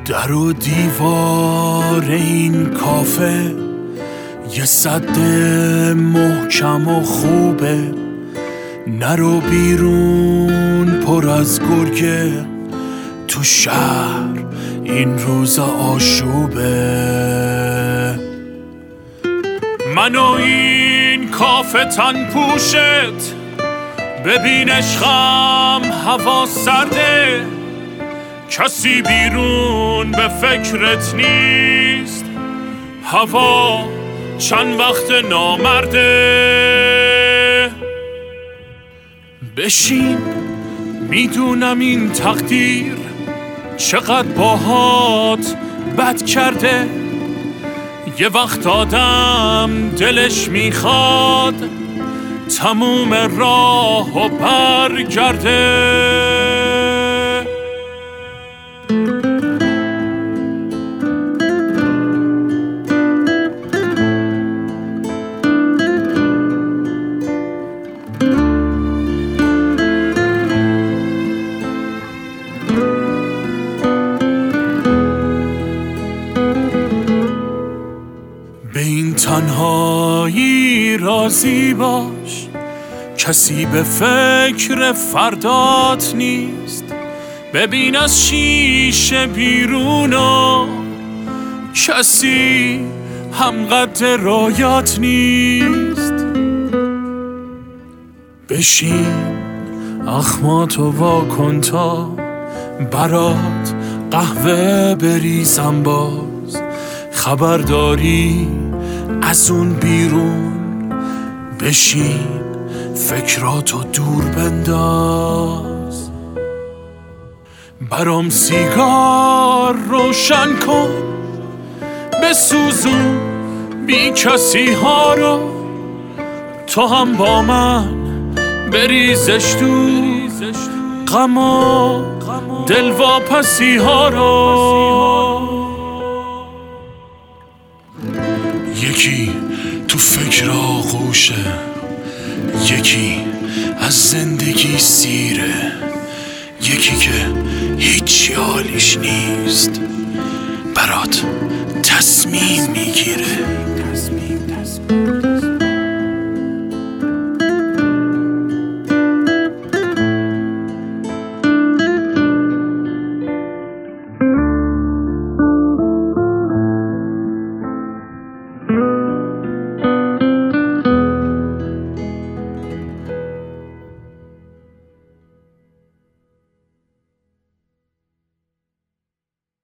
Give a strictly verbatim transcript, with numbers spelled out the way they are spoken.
در و دیوار این کافه یه سد محکم و خوبه، نرو بیرون پر از گرگه، تو شهر این روزا آشوبه. من و این کافه تن پوشت، ببین عشقم هوا سرده، کسی بیرون به فکرت نیست، هوا چند وقت نامرده. بشین میدونم این تقدیر چقدر باهات بد کرده، یه وقت آدم دلش میخواد تموم راه و برگرده. به این تنهایی راضی باش، کسی به فکر فردات نیست، ببین از شیشه بیرونو کسی هم قد رایات نیست. بشین اخماتو وا کن تا برات قهوه بریزم، باز خبرداری از اون بیرون، بشین فکراتو دور بنداز، برام سیگار روشن کن، بسوزون بی کسی ها رو، تو هم با من بریزش دور غم و دلواپسی ها رو. یکی تو فکر آغوشه، یکی از زندگی سیره، یکی که هیچ حالیش نیست برات تصمیم میگیره.